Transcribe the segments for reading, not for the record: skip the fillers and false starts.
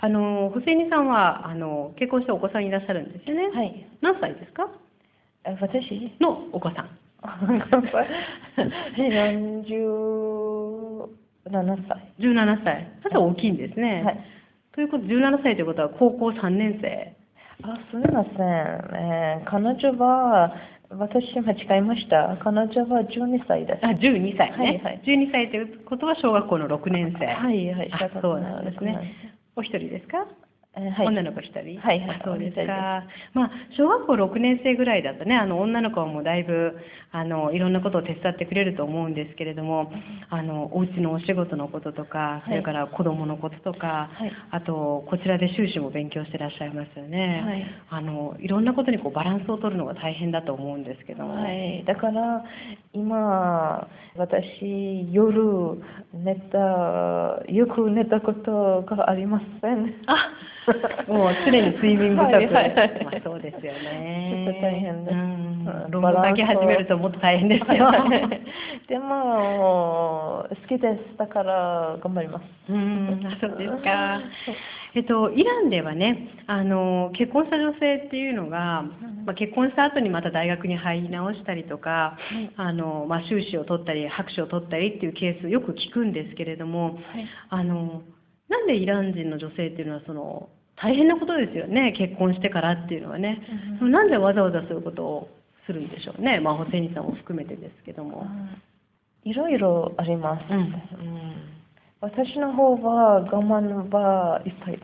ホセイニさんは結婚してお子さんいらっしゃるんですよね。 はい。 何歳ですか？ 私のお子さん。 47歳。 17歳。まだ大きいんですね。 はい。 ということで、17歳ということは高校3年生。 すみません。彼女は、私間違えました。彼女は12歳です。 12歳ね。 はいはい。 12歳ということは小学校の6年生。 はいはい。 そうなんですね。お一人ですか？ はい。 女の子一人？ はいはい。 そうですか。小学校6年生ぐらいだとね、女の子はもうだいぶ、いろんなことを手伝ってくれると思うんですけれども、お家のお仕事のこととか、それから子供のこととか、あと、こちらで修士も勉強してらっしゃいますよね。いろんなことにバランスを取るのが大変だと思うんですけども。 はい。だから、今、私、夜よく寝たことがありません。 もう常に睡眠不足。そうですよね。 ちょっと大変です。 論文書き始めるともっと大変ですよ。 でも、好きです。だから頑張ります。 そうですか。イランではね、結婚した女性っていうのが、結婚した後にまた大学に入り直したりとか、修士を取ったり、博士を取ったりっていうケースよく聞くんですけれども、なんでイラン人の女性っていうのは大変なことですよね、結婚してからっていうのはね。なんでわざわざそういうことをするんでしょうね、ホセイニさんも含めてですけども。 いろいろあります。私の方は我慢はいっぱいです。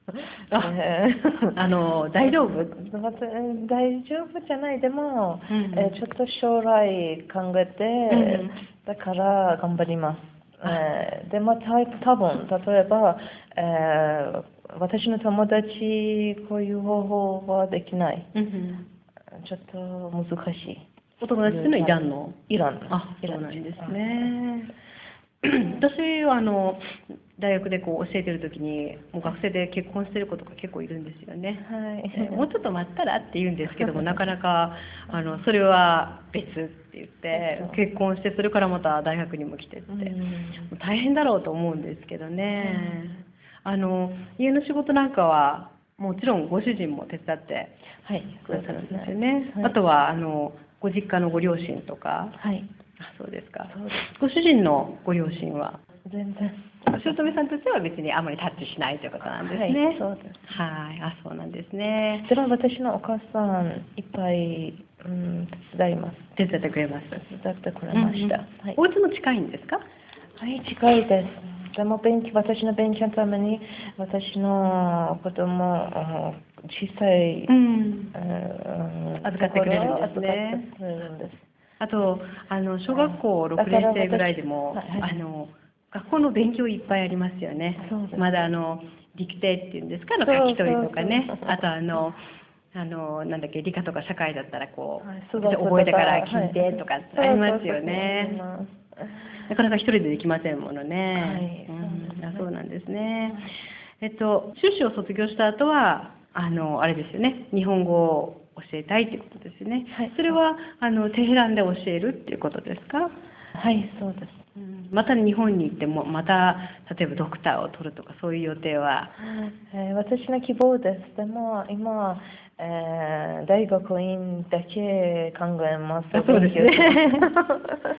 大丈夫？ 大丈夫じゃない。でも、ちょっと将来考えて、だから頑張ります。でも多分、例えば、私の友達、こういう方法はできない。ちょっと難しい。 お友達っていうのはイランの？ イラン。 そうなんですね。私は大学で教えてる時にもう学生で結婚してる子とか結構いるんですよね。もうちょっと待ったらって言うんですけどもなかなかそれは別って言って結婚してそれからまた大学にも来てって大変だろうと思うんですけどね。家の仕事なんかはもちろんご主人も手伝ってくださるんですよね。あとはご実家のご両親とか。そうですか。ご主人のご両親は？ 全然。 姑さんとしては別にあまりタッチしないということなんですね。 そうです。 そうなんですね。 それは私のお母さんいっぱい手伝います。 手伝ってくれます。 手伝ってくれました。 お家も近いんですか？ はい、近いです。でも私の勉強のために私の子供小さい預かってくれるんですね。あと小学校6年生ぐらいでも学校の勉強いっぱいありますよね。まだ陸定っていうんですか、書き取りとかね。あとなんだっけ、理科とか社会だったら覚えてから聞いてとかありますよね。なかなか一人でできませんものね。そうなんですね。修士を卒業した後はあれですよね、日本語を教えたいということですよね。それはテヘランで教えるっていうことですか？ はい、そうです。 また日本に行ってもまた例えばドクターを取るとかそういう予定は？ 私の希望です。でも今大学院だけ考えます。 そうですね。